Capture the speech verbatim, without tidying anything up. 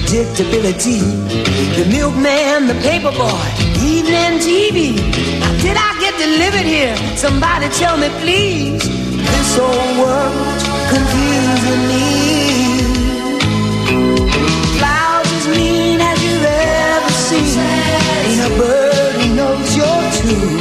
predictability. The milkman, the paperboy, evening T V. Now, did I get delivered here? Somebody tell me, please. This old world's confusing me. Clouds as mean as you've ever seen. Ain't a bird who knows you're true.